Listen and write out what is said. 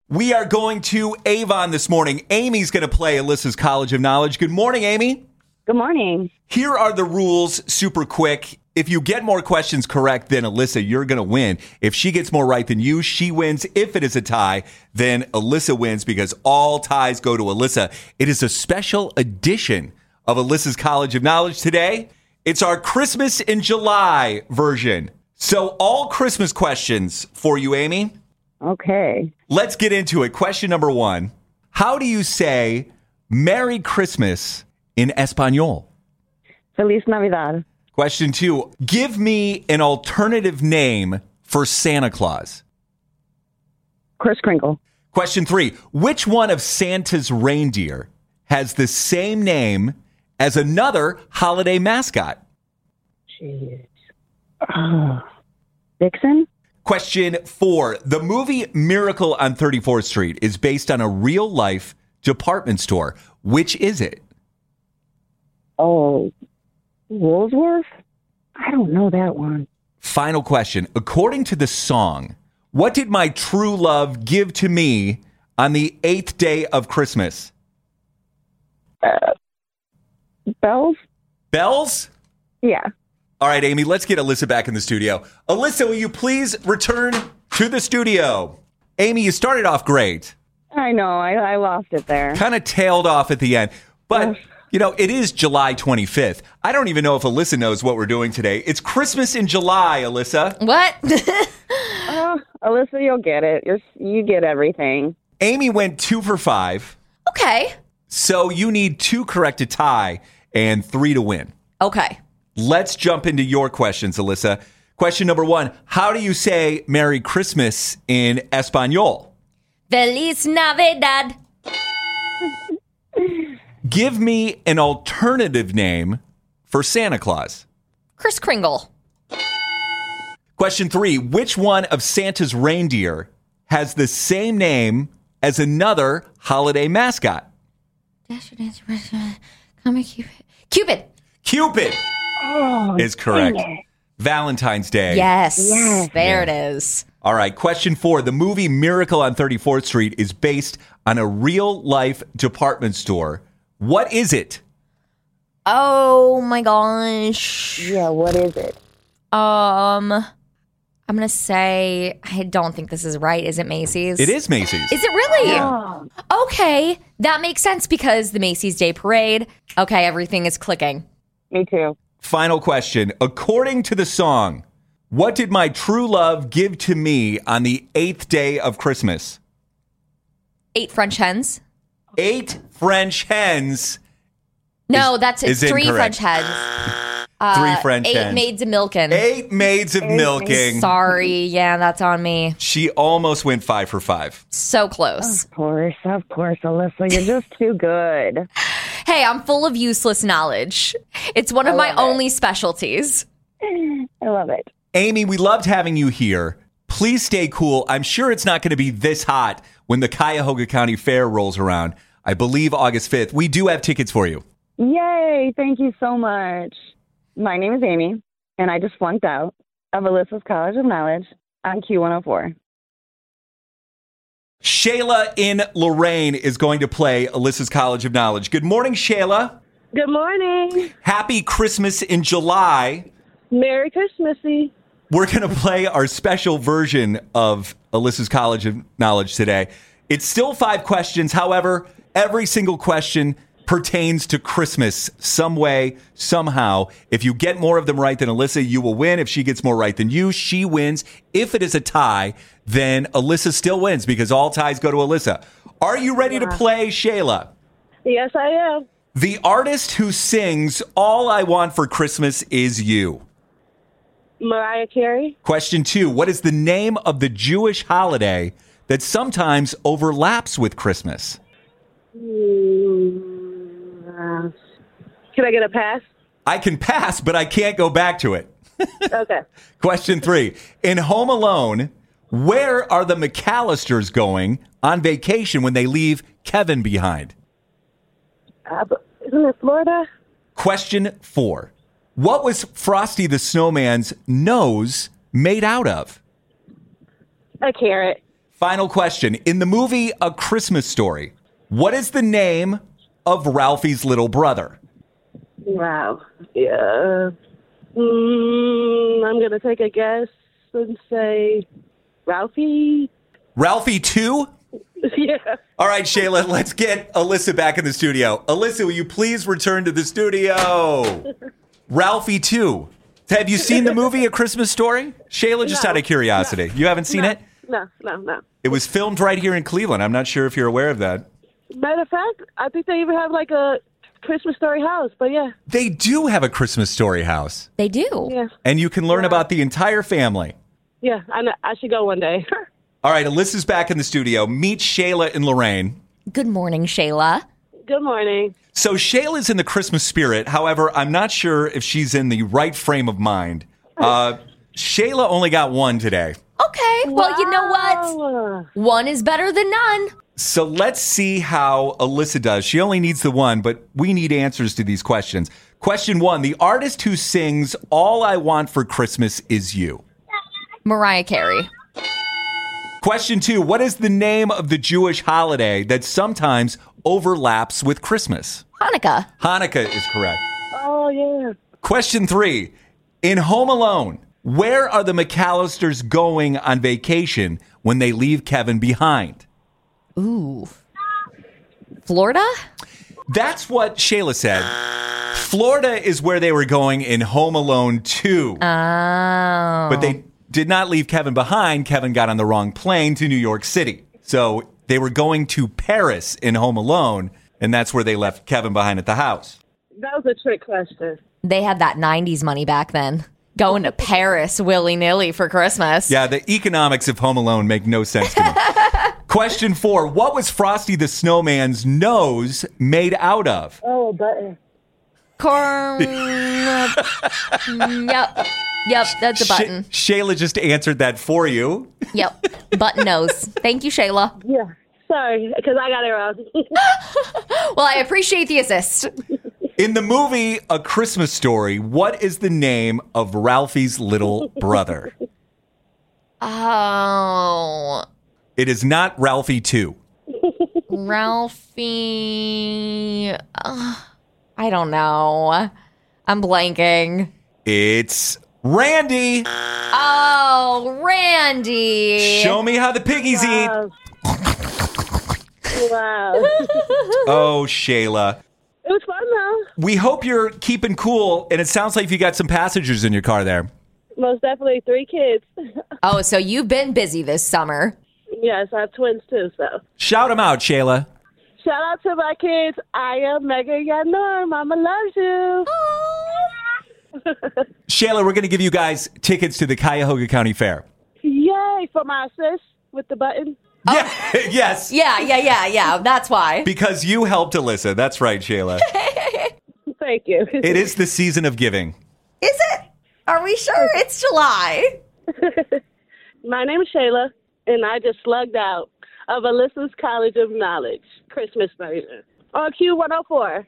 We are going to Avon this morning. Amy's going to play Alyssa's College of Knowledge. Good morning, Amy. Good morning. Here are the rules, super quick. If you get more questions correct than Alyssa, you're going to win. If she gets more right than you, she wins. If it is a tie, then Alyssa wins because all ties go to Alyssa. It is a special edition of Alyssa's College of Knowledge today. It's our Christmas in July version. So all Christmas questions for you, Amy. Okay. Let's get into it. Question number 1. How do you say Merry Christmas in Espanol? Feliz Navidad. Question 2. Give me an alternative name for Santa Claus. Kris Kringle. Question 3. Which one of Santa's reindeer has the same name as another holiday mascot? Jeez. Vixen? Question 4. The movie Miracle on 34th Street is based on a real-life department store. Which is it? Oh, Woolsworth? I don't know that one. Final question. According to the song, what did my true love give to me on the 8th day of Christmas? Bells? Bells? Yeah. All right, Amy, let's get Alyssa back in the studio. Alyssa, will you please return to the studio? Amy, you started off great. I know. I lost it there. Kind of tailed off at the end. But, you know, it is July 25th. I don't even know if Alyssa knows what we're doing today. It's Christmas in July, Alyssa. What? Alyssa, you'll get it. You get everything. Amy went 2 for 5. Okay. So you need 2 correct to tie and 3 to win. Okay. Let's jump into your questions, Alyssa. Question number 1. How do you say Merry Christmas in Espanol? Feliz Navidad. Give me an alternative name for Santa Claus. Kris Kringle. Question 3. Which one of Santa's reindeer has the same name as another holiday mascot? Cupid. Cupid is correct. Valentine's Day. Yes. Yes. There it is. All right. Question 4. The movie Miracle on 34th Street is based on a real-life department store. What is it? Oh my gosh. Yeah, what is it? I'm gonna say I don't think this is right. Is it Macy's? It is Macy's. Is it really? Oh. Okay, that makes sense because the Macy's Day Parade. Okay, everything is clicking. Me too. Final question. According to the song, what did my true love give to me on the 8th day of Christmas? 8 French hens. 8 French hens. No, is 3 incorrect. French hens. 3 French 8 hens. maids of milking. 8 maids of milking. Sorry, yeah, that's on me. She almost went 5 for 5. So close. Of course, Alyssa. You're just too good. Hey, I'm full of useless knowledge. It's one of my only specialties. I love it. Amy, we loved having you here. Please stay cool. I'm sure it's not going to be this hot when the Cuyahoga County Fair rolls around. I believe August 5th. We do have tickets for you. Yay. Thank you so much. My name is Amy, and I just flunked out of Alyssa's College of Knowledge on Q104. Shayla in Lorain is going to play Alyssa's College of Knowledge. Good morning, Shayla. Good morning. Happy Christmas in July. Merry Christmassy. We're going to play our special version of Alyssa's College of Knowledge today. It's still 5 questions. However, every single question pertains to Christmas some way, somehow. If you get more of them right than Alyssa, you will win. If she gets more right than you, she wins. If it is a tie, then Alyssa still wins because all ties go to Alyssa. Are you ready to play, Shayla? Yes, I am. The artist who sings All I Want for Christmas Is You. Mariah Carey. Question 2. What is the name of the Jewish holiday that sometimes overlaps with Christmas? Can I get a pass? I can pass, but I can't go back to it. Okay. Question 3. In Home Alone, where are the McAllisters going on vacation when they leave Kevin behind? Isn't it Florida? Question 4. What was Frosty the Snowman's nose made out of? A carrot. Final question. In the movie A Christmas Story, what is the name of Ralphie's little brother? Wow. Yeah. I'm going to take a guess and say Ralphie. Ralphie 2? Yeah. All right, Shayla, let's get Alyssa back in the studio. Alyssa, will you please return to the studio? Ralphie 2. Have you seen the movie A Christmas Story? Shayla, just No. out of curiosity. You haven't seen it? No. It was filmed right here in Cleveland. I'm not sure if you're aware of that. Matter of fact, I think they even have like a Christmas Story house, but yeah. They do have a Christmas Story house, They do. Yeah. and you can learn Wow. about the entire family. Yeah, I should go one day. All right, Alyssa's back in the studio. Meet Shayla and Lorraine. Good morning, Shayla. Good morning. So Shayla's in the Christmas spirit. However, I'm not sure if she's in the right frame of mind. Shayla only got one today. Okay. Well, you know what? Wow. One is better than none. So let's see how Alyssa does. She only needs the one, but we need answers to these questions. Question 1, the artist who sings All I Want for Christmas Is You. Mariah Carey. Question 2, what is the name of the Jewish holiday that sometimes overlaps with Christmas? Hanukkah. Hanukkah is correct. Oh, yeah. Question 3, in Home Alone, where are the McAllisters going on vacation when they leave Kevin behind? Ooh. Florida? That's what Shayla said. Florida is where they were going in Home Alone 2. Oh. But they did not leave Kevin behind. Kevin got on the wrong plane to New York City. So they were going to Paris in Home Alone, and that's where they left Kevin behind at the house. That was a trick question. They had that 90s money back then. Going to Paris willy-nilly for Christmas. Yeah, the economics of Home Alone make no sense to me. Question 4, what was Frosty the Snowman's nose made out of? Oh, button. Corn. Yep, that's a button. Shayla just answered that for you. Yep, button nose. Thank you, Shayla. Yeah. Sorry, because I got it wrong. Well, I appreciate the assist. In the movie A Christmas Story, what is the name of Ralphie's little brother? Oh, It is not Ralphie 2. Ralphie. I don't know. I'm blanking. It's Randy. Oh, Randy. Show me how the piggies eat. Wow. Oh, Shayla. It was fun, though. We hope you're keeping cool, and it sounds like you got some passengers in your car there. Most definitely 3 kids. Oh, so you've been busy this summer. Yes, I have twins, too, so. Shout them out, Shayla. Shout out to my kids. I am Megan Yanorm. Mama loves you. Shayla, we're going to give you guys tickets to the Cuyahoga County Fair. Yay, for my sis with the button. Yeah, yes. Yeah. That's why. Because you helped Alyssa. That's right, Shayla. Thank you. It is the season of giving. Is it? Are we sure? It's July. My name is Shayla, and I just slugged out of Alyssa's College of Knowledge Christmas version on Q104.